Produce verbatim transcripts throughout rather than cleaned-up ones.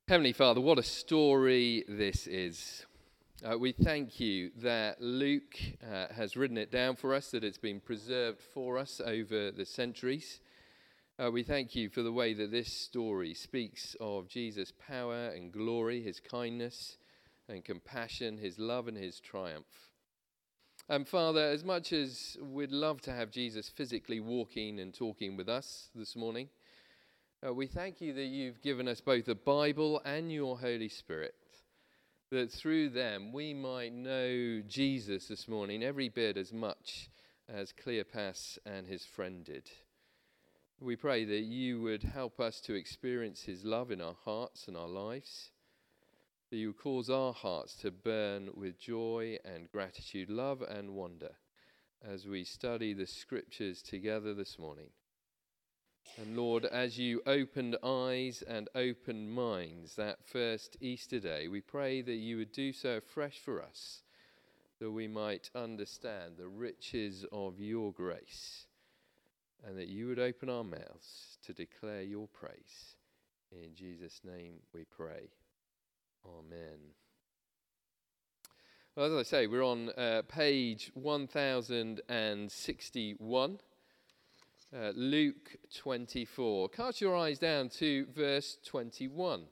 Heavenly Father, what a story this is. Uh, we thank you that Luke uh, has written it down for us, that it's been preserved for us over the centuries. Uh, we thank you for the way that this story speaks of Jesus' power and glory, his kindness and compassion, his love and his triumph. And Father, as much as we'd love to have Jesus physically walking and talking with us this morning, Uh, we thank you that you've given us both the Bible and your Holy Spirit, that through them we might know Jesus this morning every bit as much as Cleopas and his friend did. We pray that you would help us to experience his love in our hearts and our lives, that you would cause our hearts to burn with joy and gratitude, love and wonder as we study the scriptures together this morning. And Lord, as you opened eyes and opened minds that first Easter day, we pray that you would do so afresh for us, that we might understand the riches of your grace, and that you would open our mouths to declare your praise. In Jesus' name we pray. Amen. Well, as I say, we're on uh, page one thousand sixty-one. Uh, Luke twenty-four. Cast your eyes down to verse twenty-one.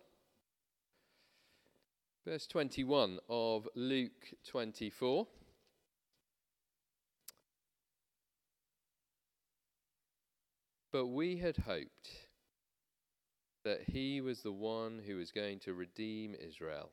Verse twenty-one of Luke twenty-four. But we had hoped that he was the one who was going to redeem Israel.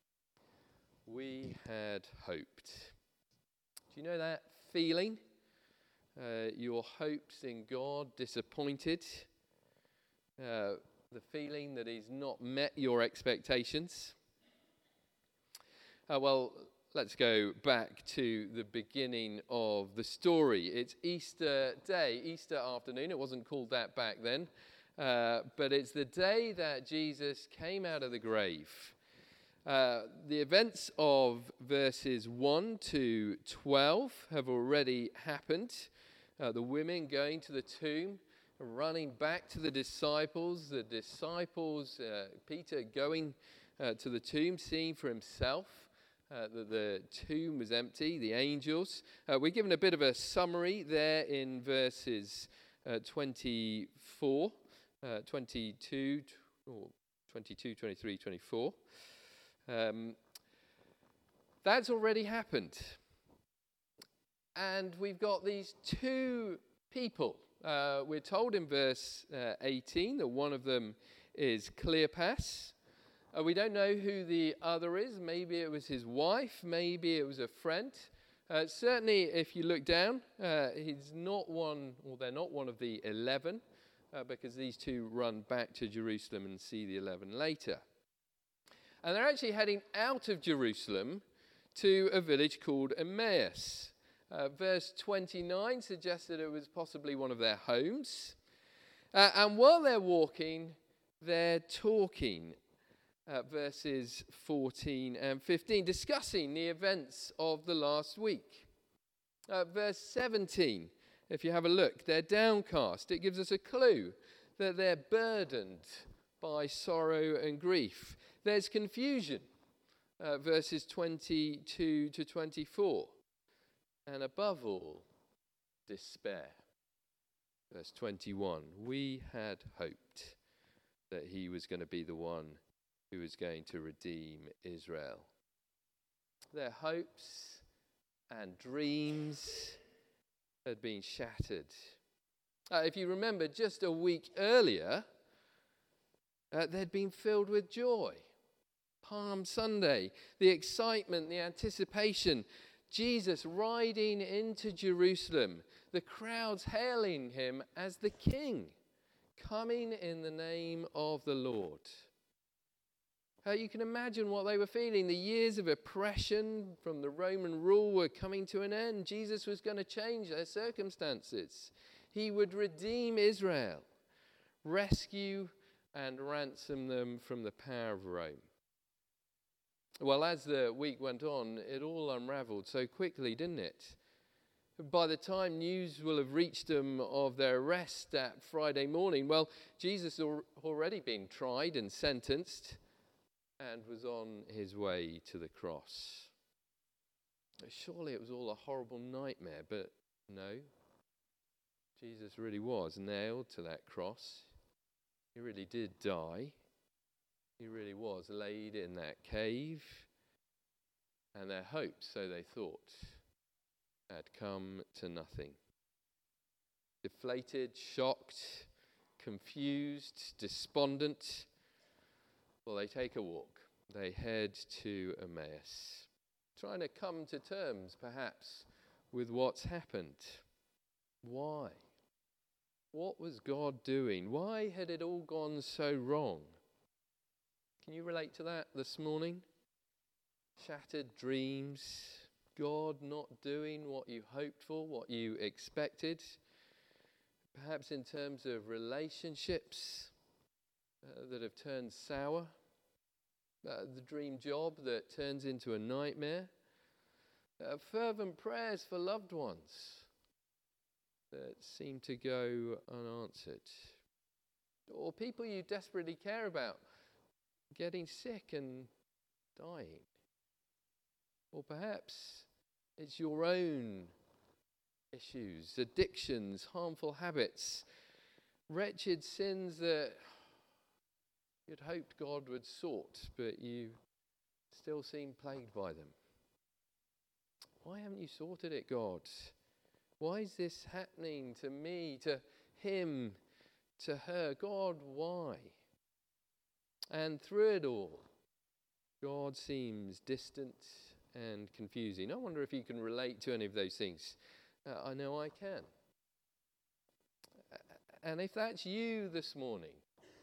We had hoped. Do you know that feeling? Uh, your hopes in God disappointed, uh, the feeling that he's not met your expectations. Uh, well, let's go back to the beginning of the story. It's Easter Day, Easter afternoon. It wasn't called that back then, uh, but it's the day that Jesus came out of the grave. Uh, the events of verses one to twelve have already happened. Uh, the women going to the tomb, running back to the disciples, the disciples, uh, Peter going uh, to the tomb, seeing for himself uh, that the tomb was empty, the angels. Uh, we're given a bit of a summary there in verses uh, twenty-four, uh, twenty-two, or twenty-two, twenty-three, twenty-four. Um, that's already happened. And we've got these two people. Uh, we're told in verse uh, eighteen that one of them is Cleopas. Uh, we don't know who the other is. Maybe it was his wife. Maybe it was a friend. Uh, certainly, if you look down, uh, he's not one, or they're not one of the eleven, uh, because these two run back to Jerusalem and see the eleven later. And they're actually heading out of Jerusalem to a village called Emmaus. Uh, verse twenty-nine suggests that it was possibly one of their homes. Uh, and while they're walking, they're talking. Uh, verses fourteen and fifteen, discussing the events of the last week. Uh, verse seventeen, if you have a look, they're downcast. It gives us a clue that they're burdened by sorrow and grief. There's confusion. Uh, verses twenty-two to twenty-four. And above all, despair. Verse twenty-one, we had hoped that he was going to be the one who was going to redeem Israel. Their hopes and dreams had been shattered. Uh, if you remember, just a week earlier, uh, they'd been filled with joy. Palm Sunday, the excitement, the anticipation, Jesus riding into Jerusalem, the crowds hailing him as the king, coming in the name of the Lord. Uh, you can imagine what they were feeling. The years of oppression from the Roman rule were coming to an end. Jesus was going to change their circumstances. He would redeem Israel, rescue and ransom them from the power of Rome. Well, as the week went on, it all unraveled so quickly, didn't it? By the time news will have reached them of their arrest that Friday morning, well, Jesus had already been tried and sentenced. and was on his way to the cross. Surely it was all a horrible nightmare, but no. Jesus really was nailed to that cross. He really did die. He really was laid in that cave. And their hopes, so they thought, had come to nothing. Deflated, shocked, confused, despondent, well, they take a walk. They head to Emmaus, trying to come to terms, perhaps, with what's happened. Why? What was God doing? Why had it all gone so wrong? Can you relate to that this morning? Shattered dreams, God not doing what you hoped for, what you expected. Perhaps in terms of relationships uh, that have turned sour. Uh, the dream job that turns into a nightmare. Uh, fervent prayers for loved ones that seem to go unanswered. Or people you desperately care about getting sick and dying. Or perhaps it's your own issues, addictions, harmful habits, wretched sins that you'd hoped God would sort, but you still seem plagued by them. Why haven't you sorted it, God? Why is this happening to me, to him, to her? God, why? And through it all, God seems distant and confusing. I wonder if you can relate to any of those things. Uh, I know I can. And if that's you this morning,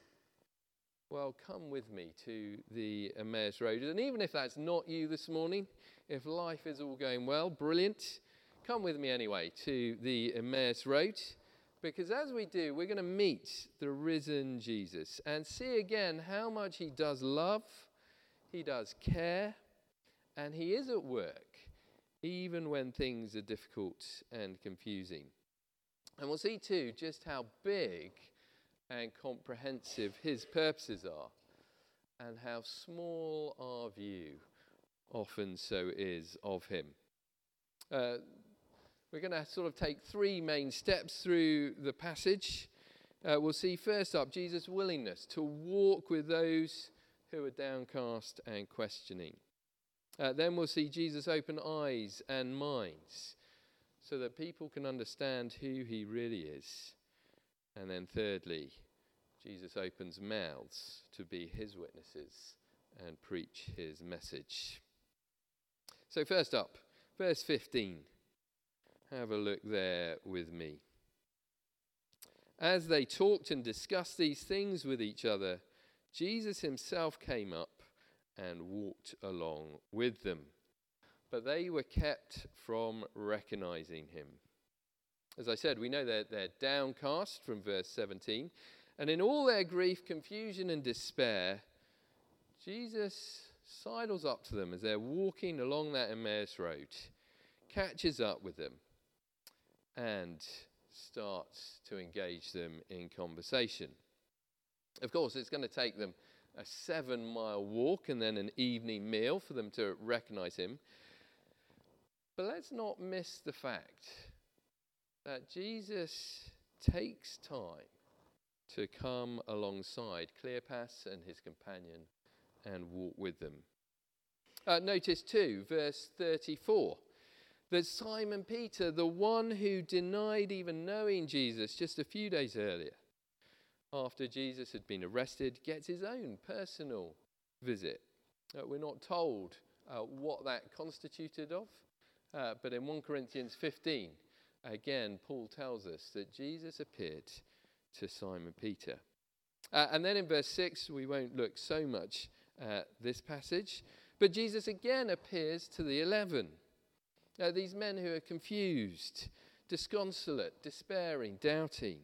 well, come with me to the Emmaus Road. And even if that's not you this morning, if life is all going well, brilliant, come with me anyway to the Emmaus Road. Because as we do, we're going to meet the risen Jesus and see again how much he does love, he does care, and he is at work, even when things are difficult and confusing. And we'll see too just how big and comprehensive his purposes are, and how small our view often so is of him. Uh, we're going to sort of take three main steps through the passage. Uh, we'll see first up Jesus' willingness to walk with those who are downcast and questioning. Uh, then we'll see Jesus open eyes and minds so that people can understand who he really is. And then thirdly, Jesus opens mouths to be his witnesses and preach his message. So first up, verse fifteen. Have a look there with me. As they talked and discussed these things with each other, Jesus himself came up and walked along with them. But they were kept from recognizing him. As I said, we know that they're downcast from verse seventeen. And in all their grief, confusion, and despair, Jesus sidles up to them as they're walking along that Emmaus Road, catches up with them, and starts to engage them in conversation. Of course, it's going to take them a seven-mile walk and then an evening meal for them to recognize him. But let's not miss the fact that Jesus takes time to come alongside Cleopas and his companion and walk with them. Uh, notice too, verse thirty-four, that Simon Peter, the one who denied even knowing Jesus just a few days earlier, after Jesus had been arrested, gets his own personal visit. Uh, we're not told uh, what that constituted of, uh, but in First Corinthians fifteen, again, Paul tells us that Jesus appeared to Simon Peter. Uh, and then in verse six, we won't look so much at this passage, but Jesus again appears to the eleven. Uh, these men who are confused, disconsolate, despairing, doubting.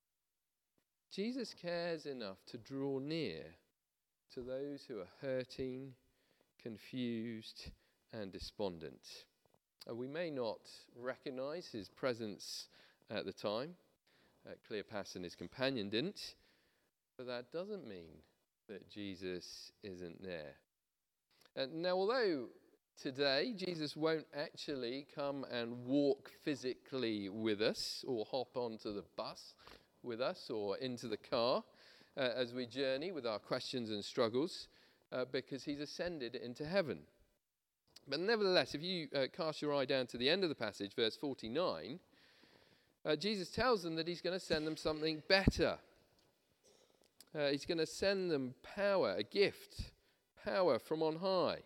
Jesus cares enough to draw near to those who are hurting, confused, and despondent. Uh, we may not recognize his presence at the time. Uh, Cleopas and his companion didn't. But that doesn't mean that Jesus isn't there. And now, although today Jesus won't actually come and walk physically with us or hop onto the bus with us or into the car uh, as we journey with our questions and struggles, uh, because he's ascended into heaven. But nevertheless, if you uh, cast your eye down to the end of the passage, verse forty-nine, uh, Jesus tells them that he's going to send them something better. Uh, he's going to send them power, a gift, power from on high.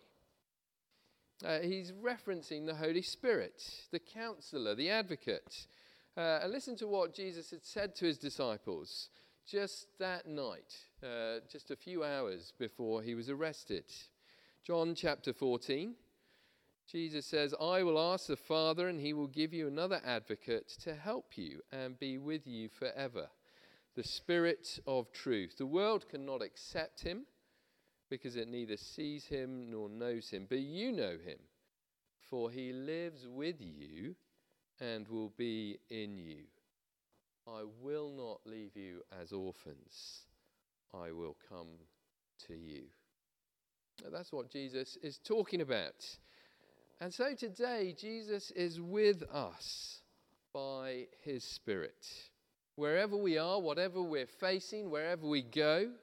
Uh, he's referencing the Holy Spirit, the counselor, the advocate. Uh, and listen to what Jesus had said to his disciples just that night, uh, just a few hours before he was arrested. John chapter fourteen, Jesus says, "I will ask the Father, and he will give you another advocate to help you and be with you forever, the Spirit of truth. The world cannot accept him because it neither sees him nor knows him, but you know him, for he lives with you and will be in you. I will not leave you as orphans. I will come to you." Now, that's what Jesus is talking about. And so today, Jesus is with us by his Spirit. Wherever we are, whatever we're facing, wherever we go,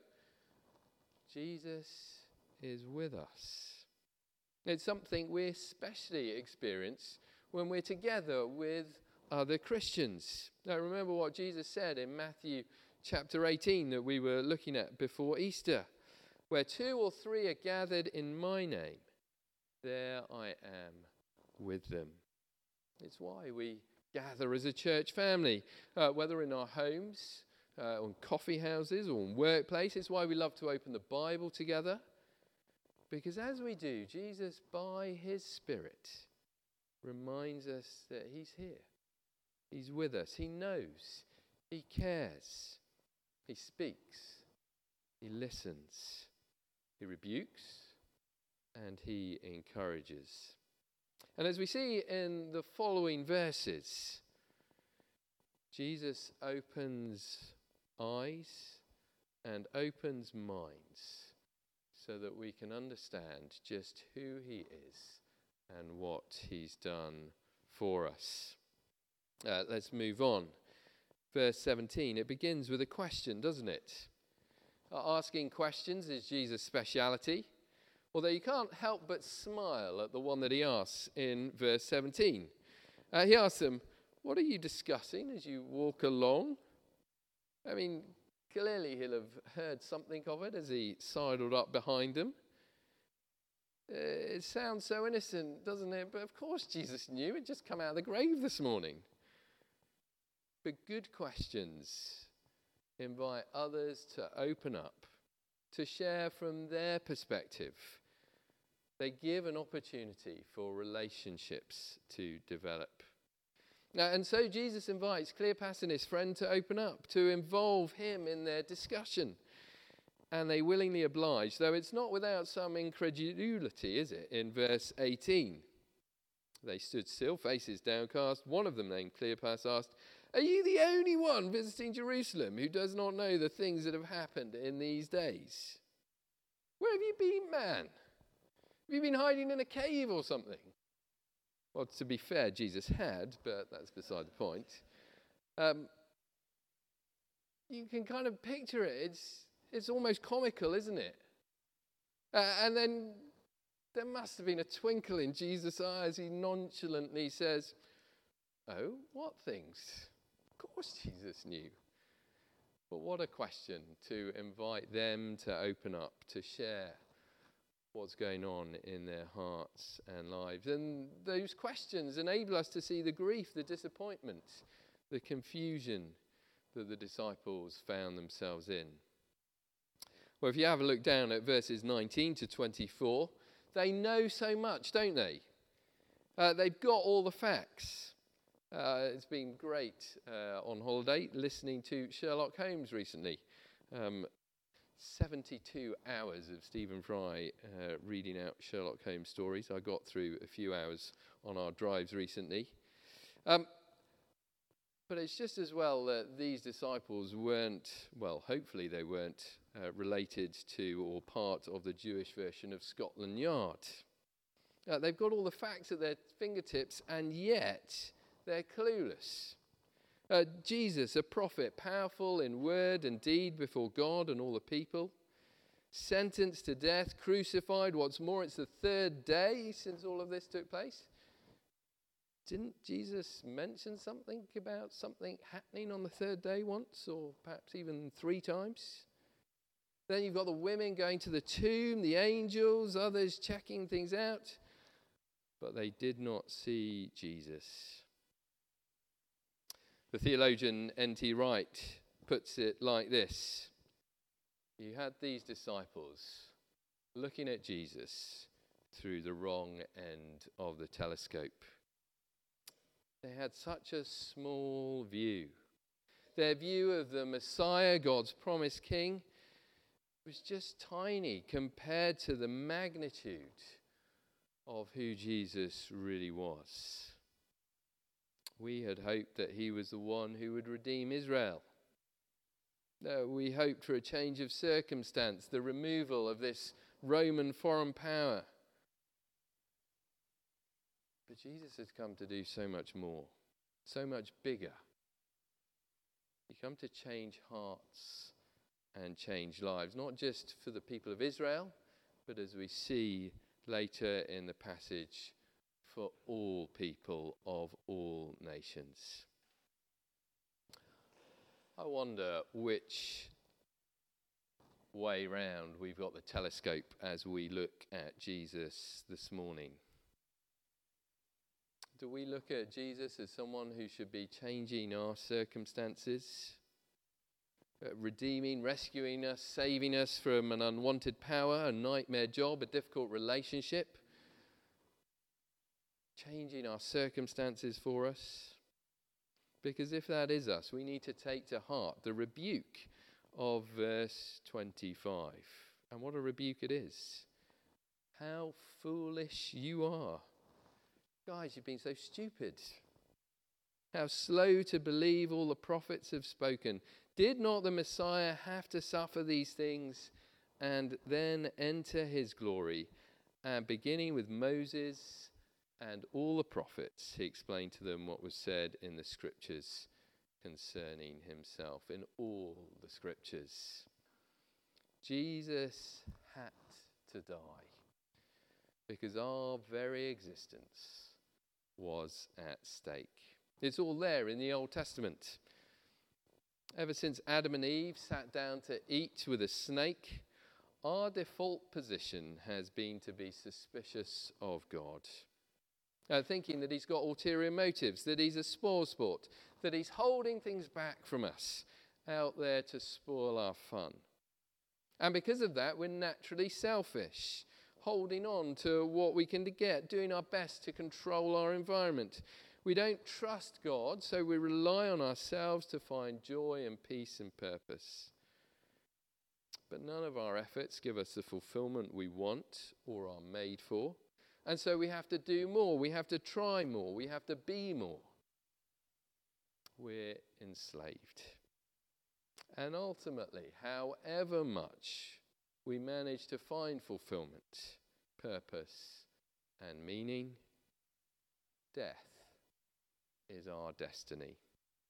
Jesus is with us. It's something we especially experience when we're together with other Christians. Now, remember what Jesus said in Matthew chapter eighteen that we were looking at before Easter. Where two or three are gathered in my name, there I am with them. It's why we gather as a church family, uh, whether in our homes, uh, on coffee houses, or in workplaces. It's why we love to open the Bible together. Because as we do, Jesus, by his Spirit, reminds us that he's here. He's with us. He knows. He cares. He speaks. He listens. He rebukes. And he encourages. And as we see in the following verses, Jesus opens eyes and opens minds so that we can understand just who he is and what he's done for us. Uh, let's move on. Verse seventeen, it begins with a question, doesn't it? Uh, asking questions is Jesus' speciality, although you can't help but smile at the one that he asks in verse seventeen. Uh, he asks them, "What are you discussing as you walk along?" I mean, clearly he'll have heard something of it as he sidled up behind them. Uh, it sounds so innocent, doesn't it? But of course Jesus knew. He'd just come out of the grave this morning. But good questions invite others to open up, to share from their perspective. They give an opportunity for relationships to develop. Now, and so Jesus invites Cleopas and his friend to open up, to involve him in their discussion. And they willingly oblige, though it's not without some incredulity, is it, in verse eighteen. They stood still, faces downcast. One of them, named Cleopas, asked, "Are you the only one visiting Jerusalem who does not know the things that have happened in these days? Where have you been, man? Have you been hiding in a cave or something?" Well, to be fair, Jesus had, but that's beside the point. Um, you can kind of picture it. It's, it's almost comical, isn't it? Uh, and then there must have been a twinkle in Jesus' eye as he nonchalantly says, "Oh, what things?" Of course Jesus knew. But what a question to invite them to open up, to share what's going on in their hearts and lives. And those questions enable us to see the grief, the disappointment, the confusion that the disciples found themselves in. Well, if you have a look down at verses nineteen to twenty-four, they know so much, don't they? Uh, they've got all the facts. Uh, it's been great uh, on holiday listening to Sherlock Holmes recently. Um, seventy-two hours of Stephen Fry uh, reading out Sherlock Holmes stories. I got through a few hours on our drives recently. Um, But it's just as well that these disciples weren't, well, hopefully they weren't uh, related to or part of the Jewish version of Scotland Yard. Uh, they've got all the facts at their fingertips, and yet they're clueless. Uh, Jesus, a prophet, powerful in word and deed before God and all the people, sentenced to death, crucified. What's more, it's the third day since all of this took place. Didn't Jesus mention something about something happening on the third day once, or perhaps even three times? Then you've got the women going to the tomb, the angels, others checking things out, but they did not see Jesus. The theologian N T Wright puts it like this: you had these disciples looking at Jesus through the wrong end of the telescope. They had such a small view. Their view of the Messiah, God's promised king, was just tiny compared to the magnitude of who Jesus really was. We had hoped that he was the one who would redeem Israel. Uh, we hoped for a change of circumstance, the removal of this Roman foreign power. But Jesus has come to do so much more, so much bigger. He come to change hearts and change lives, not just for the people of Israel, but as we see later in the passage, for all people of all nations. I wonder which way round we've got the telescope as we look at Jesus this morning. Do we look at Jesus as someone who should be changing our circumstances, uh, redeeming, rescuing us, saving us from an unwanted power, a nightmare job, a difficult relationship, changing our circumstances for us? Because if that is us, we need to take to heart the rebuke of verse twenty-five. And what a rebuke it is. How foolish you are. Guys, you've been so stupid. How slow to believe all the prophets have spoken. Did not the Messiah have to suffer these things and then enter his glory? And beginning with Moses and all the prophets, he explained to them what was said in the scriptures concerning himself, in all the scriptures. Jesus had to die because our very existence was at stake. It's all there in the Old Testament. Ever since Adam and Eve sat down to eat with a snake, our default position has been to be suspicious of God. Uh, thinking that he's got ulterior motives, that he's a spoil sport, that he's holding things back from us, out there to spoil our fun. And because of that, we're naturally selfish, holding on to what we can get, doing our best to control our environment. We don't trust God, so we rely on ourselves to find joy and peace and purpose. But none of our efforts give us the fulfillment we want or are made for. And so we have to do more, we have to try more, we have to be more. We're enslaved. And ultimately, however much we manage to find fulfillment, purpose, and meaning, death is our destiny.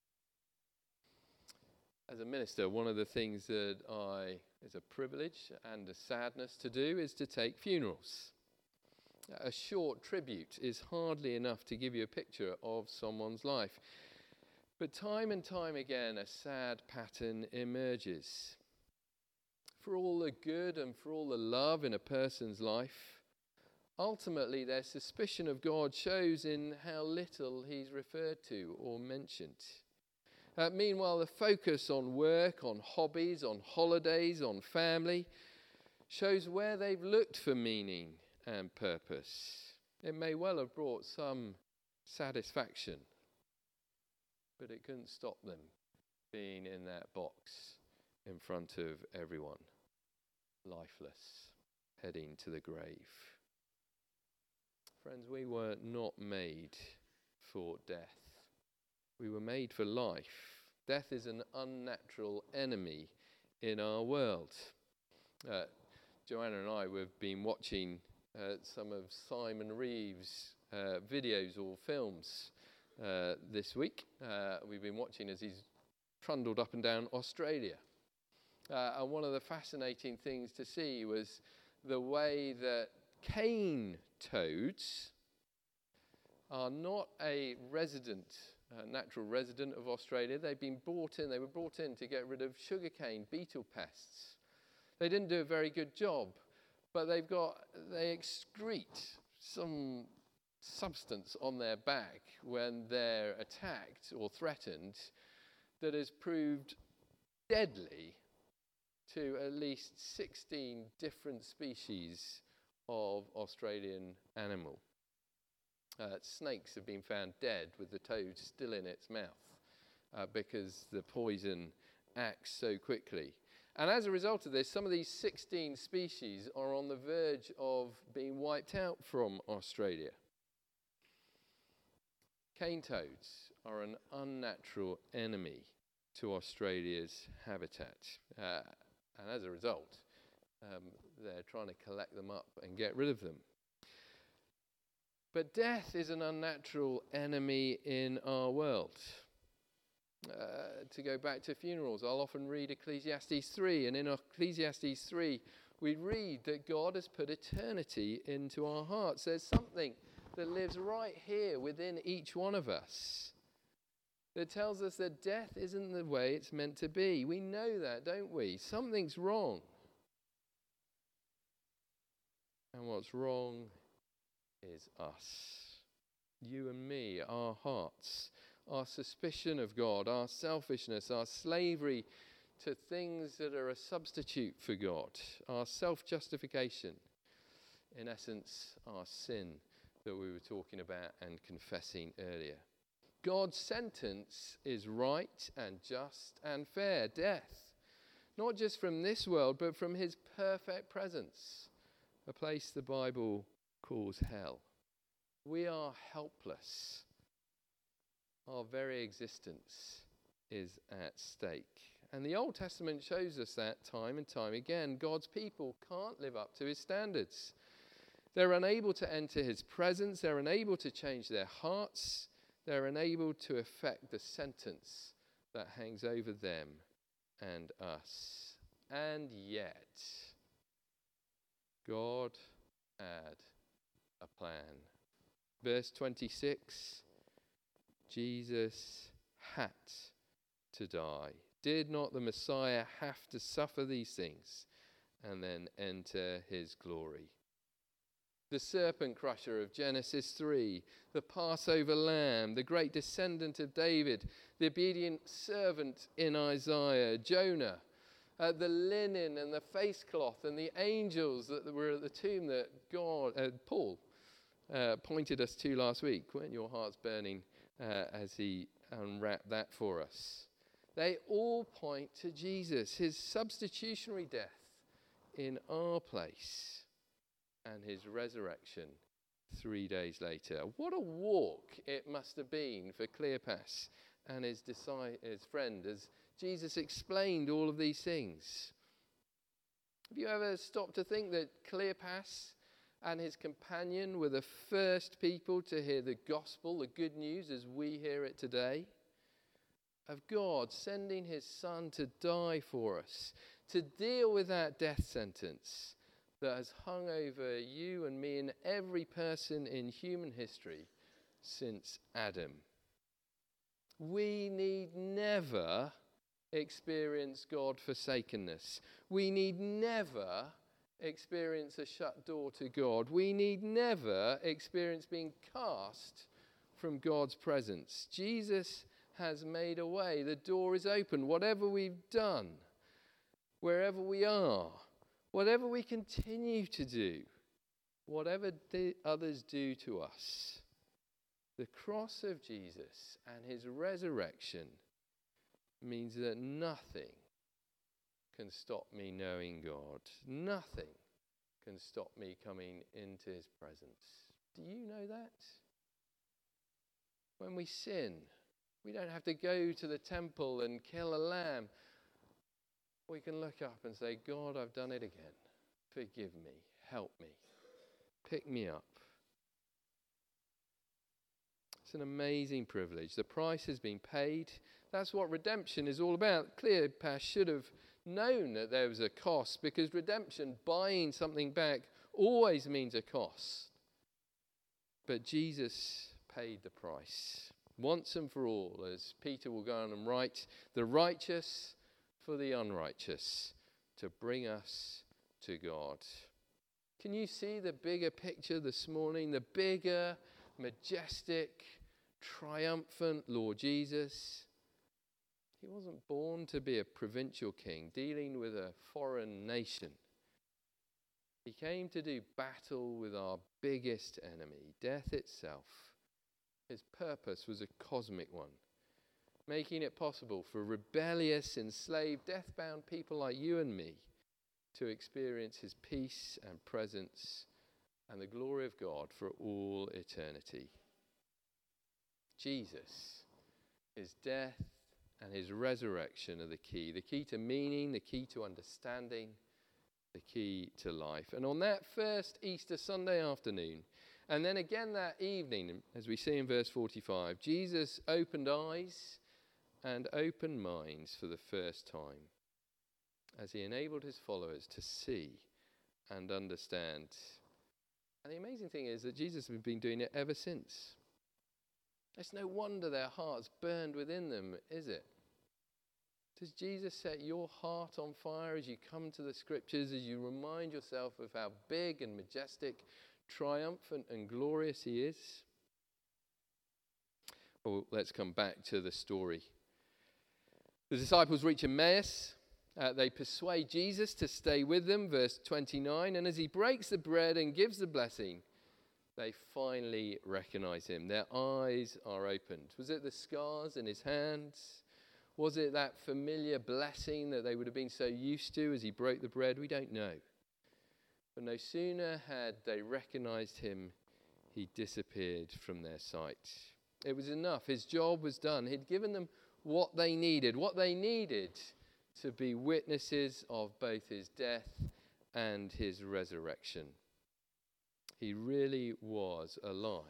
As a minister, one of the things that I, is a privilege and a sadness to do is to take funerals. A short tribute is hardly enough to give you a picture of someone's life. But time and time again, a sad pattern emerges. For all the good and for all the love in a person's life, ultimately their suspicion of God shows in how little he's referred to or mentioned. Uh, meanwhile, the focus on work, on hobbies, on holidays, on family, shows where they've looked for meaning and purpose. It may well have brought some satisfaction, but it couldn't stop them being in that box in front of everyone, lifeless, heading to the grave. Friends, we were not made for death. We were made for life. Death is an unnatural enemy in our world. Uh, Joanna and I have been watching uh, some of Simon Reeves' uh, videos or films uh, this week. Uh, we've been watching as he's trundled up and down Australia. Uh, and one of the fascinating things to see was the way that cane toads are not a resident, a natural resident of Australia. They've been brought in, they were brought in to get rid of sugarcane beetle pests. They didn't do a very good job, but they've got, they excrete some substance on their back when they're attacked or threatened that has proved deadly to at least sixteen different species of Australian animal. Uh, snakes have been found dead with the toad still in its mouth uh, because the poison acts so quickly. And as a result of this, some of these sixteen species are on the verge of being wiped out from Australia. Cane toads are an unnatural enemy to Australia's habitat. Uh, and as a result, um, they're trying to collect them up and get rid of them. But death is an unnatural enemy in our world. Uh, to go back to funerals, I'll often read Ecclesiastes three, and in Ecclesiastes three, we read that God has put eternity into our hearts. There's something that lives right here within each one of us that tells us that death isn't the way it's meant to be. We know that, don't we? Something's wrong. And what's wrong is us. You and me, our hearts, our suspicion of God, our selfishness, our slavery to things that are a substitute for God, our self-justification, in essence, our sin that we were talking about and confessing earlier. God's sentence is right and just and fair, death, not just from this world, but from his perfect presence, a place the Bible calls hell. We are helpless. Our very existence is at stake. And the Old Testament shows us that time and time again. God's people can't live up to his standards. They're unable to enter his presence. They're unable to change their hearts. They're unable to effect the sentence that hangs over them and us. And yet, God had a plan. Verse twenty-six, Jesus had to die. Did not the Messiah have to suffer these things and then enter his glory? The serpent crusher of Genesis three, the Passover lamb, the great descendant of David, the obedient servant in Isaiah, Jonah, uh, the linen and the face cloth and the angels that were at the tomb that God, uh, Paul uh, pointed us to last week. Weren't your hearts burning uh, as he unwrapped that for us? They all point to Jesus, his substitutionary death in our place, and his resurrection three days later. What a walk it must have been for Cleopas and his, disi- his friend as Jesus explained all of these things. Have you ever stopped to think that Cleopas and his companion were the first people to hear the gospel, the good news as we hear it today? Of God sending his son to die for us, to deal with that death sentence that has hung over you and me and every person in human history since Adam. We need never experience God forsakenness. We need never experience a shut door to God. We need never experience being cast from God's presence. Jesus has made a way. The door is open. Whatever we've done, wherever we are, whatever we continue to do, whatever the others do to us, the cross of Jesus and his resurrection means that nothing can stop me knowing God. Nothing can stop me coming into his presence. Do you know that? When we sin, We don't have to go to the temple and kill a lamb. We can look up and say, God, I've done it again. Forgive me. Help me. Pick me up. It's an amazing privilege. The price has been paid. That's what redemption is all about. Cleopas should have known that there was a cost, because redemption, buying something back, always means a cost. But Jesus paid the price once and for all, as Peter will go on and write, the righteous for the unrighteous, to bring us to God. Can you see the bigger picture this morning? The bigger, majestic, triumphant Lord Jesus. He wasn't born to be a provincial king dealing with a foreign nation. He came to do battle with our biggest enemy, death itself. His purpose was a cosmic one, making it possible for rebellious, enslaved, death-bound people like you and me to experience his peace and presence and the glory of God for all eternity. Jesus, his death and his resurrection are the key. The key to meaning, the key to understanding, the key to life. And on that first Easter Sunday afternoon, and then again that evening, as we see in verse forty-five, Jesus opened eyes and opened minds for the first time, as he enabled his followers to see and understand. And the amazing thing is that Jesus has been doing it ever since. It's no wonder their hearts burned within them, is it? Does Jesus set your heart on fire as you come to the scriptures, as you remind yourself of how big and majestic, triumphant and glorious he is? Well, let's come back to the story. The disciples reach Emmaus. Uh, they persuade Jesus to stay with them, verse twenty-nine. And as he breaks the bread and gives the blessing, they finally recognize him. Their eyes are opened. Was it the scars in his hands? Was it that familiar blessing that they would have been so used to as he broke the bread? We don't know. But no sooner had they recognized him, he disappeared from their sight. It was enough. His job was done. He'd given them what they needed, what they needed to be witnesses of both his death and his resurrection. He really was alive.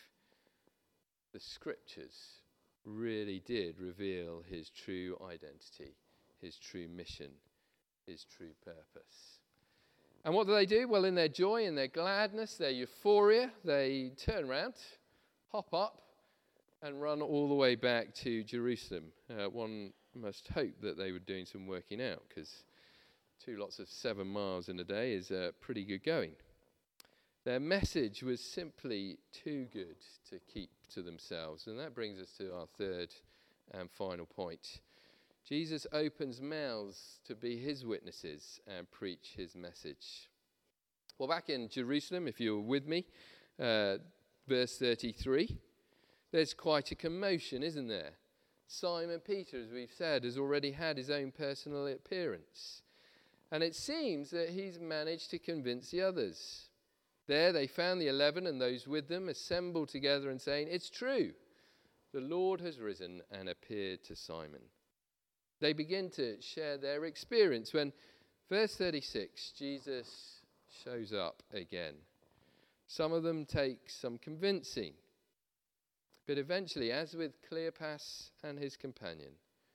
The scriptures really did reveal his true identity, his true mission, his true purpose. And what do they do? Well, in their joy, in their gladness, their euphoria, they turn around, hop up, and run all the way back to Jerusalem. Uh, one must hope that they were doing some working out, because two lots of seven miles in a day is uh, pretty good going. Their message was simply too good to keep to themselves. And that brings us to our third and final point. Jesus opens mouths to be his witnesses and preach his message. Well, back in Jerusalem, if you're with me, uh, verse thirty-three, there's quite a commotion, isn't there? Simon Peter, as we've said, has already had his own personal appearance. And it seems that he's managed to convince the others. There they found the eleven and those with them assembled together and saying, "It's true, the Lord has risen and appeared to Simon." They begin to share their experience when, verse thirty-six, Jesus shows up again. Some of them take some convincing. But eventually, as with Cleopas and his companion,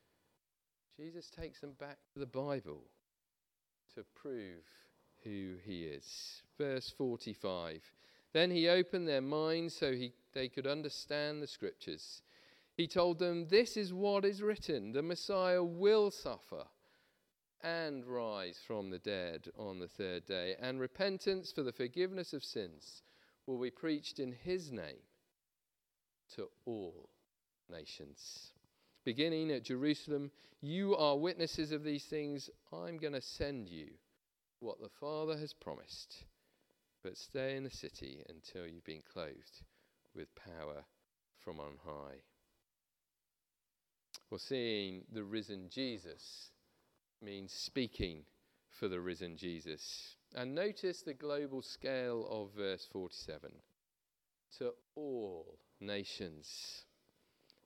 Jesus takes them back to the Bible to prove who he is. Verse forty-five, then he opened their minds so he, they could understand the scriptures. He told them, "This is what is written, the Messiah will suffer and rise from the dead on the third day, and repentance for the forgiveness of sins will be preached in his name to all nations. Beginning at Jerusalem, you are witnesses of these things. I'm going to send you what the Father has promised, but stay in the city until you've been clothed with power from on high." Well, seeing the risen Jesus means speaking for the risen Jesus. And notice the global scale of verse forty-seven. To all nations.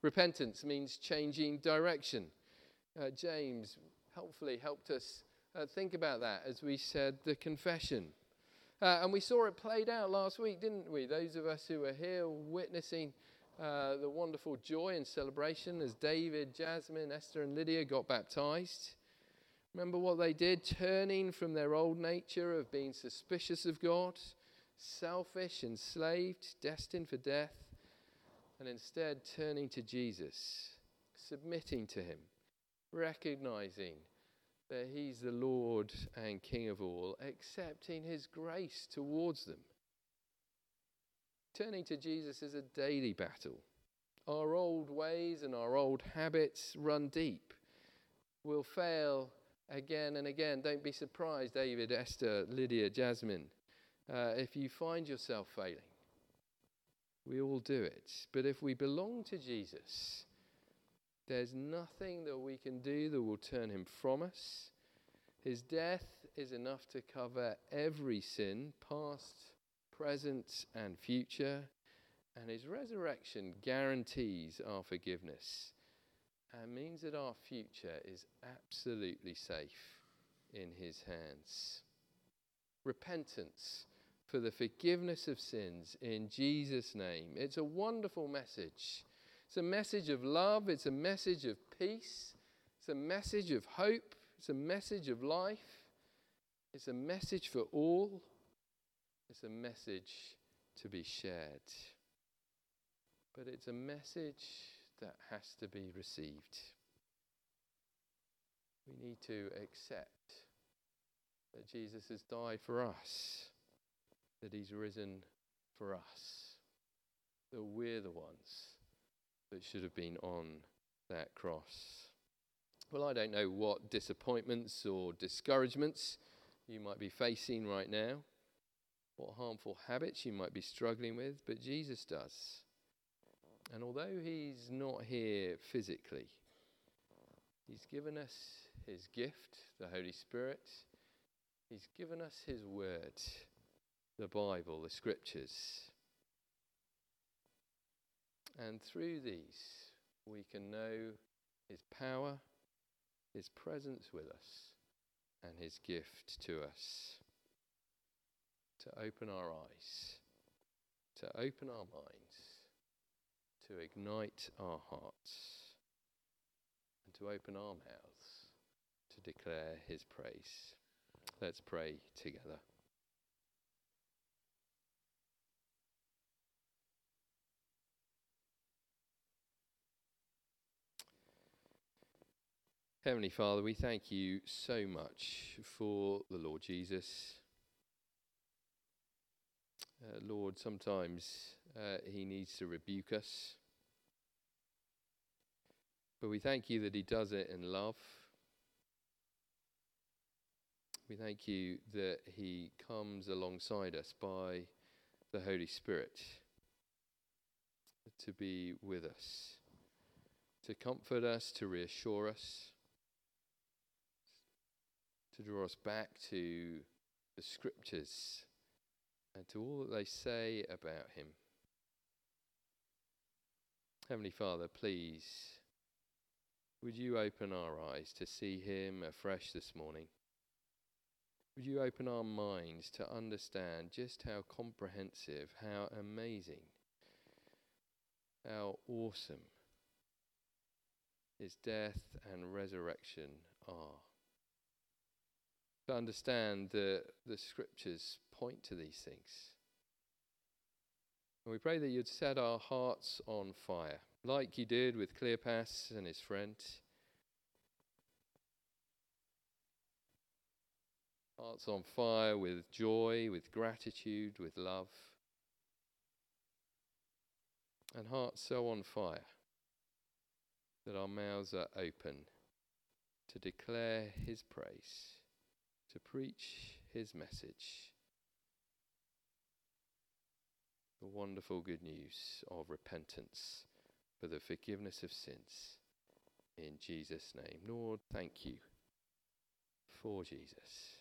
Repentance means changing direction. Uh, James helpfully helped us uh, think about that as we said the confession. Uh, and we saw it played out last week, didn't we? Those of us who were here witnessing uh, the wonderful joy and celebration as David, Jasmine, Esther and Lydia got baptized. Remember what they did? Turning from their old nature of being suspicious of God, selfish, enslaved, destined for death, and instead turning to Jesus, submitting to him, recognizing that he's the Lord and King of all, accepting his grace towards them. Turning to Jesus is a daily battle. Our old ways and our old habits run deep. We'll fail again and again. Don't be surprised, David, Esther, Lydia, Jasmine, uh, if you find yourself failing. We all do it. But if we belong to Jesus, there's nothing that we can do that will turn him from us. His death is enough to cover every sin, past, present, and future. And his resurrection guarantees our forgiveness and means that our future is absolutely safe in his hands. Repentance for the forgiveness of sins in Jesus' name. It's a wonderful message. It's a message of love. It's a message of peace. It's a message of hope. It's a message of life. It's a message for all. It's a message to be shared. But it's a message that has to be received. We need to accept that Jesus has died for us, that he's risen for us, that we're the ones that should have been on that cross. Well, I don't know what disappointments or discouragements you might be facing right now, what harmful habits you might be struggling with, but Jesus does. And although he's not here physically, he's given us his gift, the Holy Spirit. He's given us his word, the Bible, the scriptures. And through these, we can know his power, his presence with us, and his gift to us. To open our eyes, to open our minds, to ignite our hearts, and to open our mouths to declare his praise. Let's pray together. Heavenly Father, we thank you so much for the Lord Jesus. Uh, Lord, sometimes uh, he needs to rebuke us. But we thank you that he does it in love. We thank you that he comes alongside us by the Holy Spirit to be with us, to comfort us, to reassure us, to draw us back to the scriptures and to all that they say about him. Heavenly Father, please, would you open our eyes to see him afresh this morning? Would you open our minds to understand just how comprehensive, how amazing, how awesome his death and resurrection are? To understand that the scriptures point to these things. And we pray that you'd set our hearts on fire, like you did with Cleopas and his friend. Hearts on fire with joy, with gratitude, with love. And hearts so on fire that our mouths are open to declare his praise, to preach his message, the wonderful good news of repentance for the forgiveness of sins. In Jesus' name. Lord, thank you for Jesus.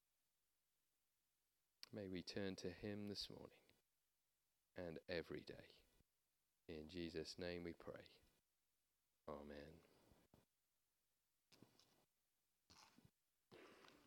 May we turn to him this morning and every day. In Jesus' name we pray. Amen.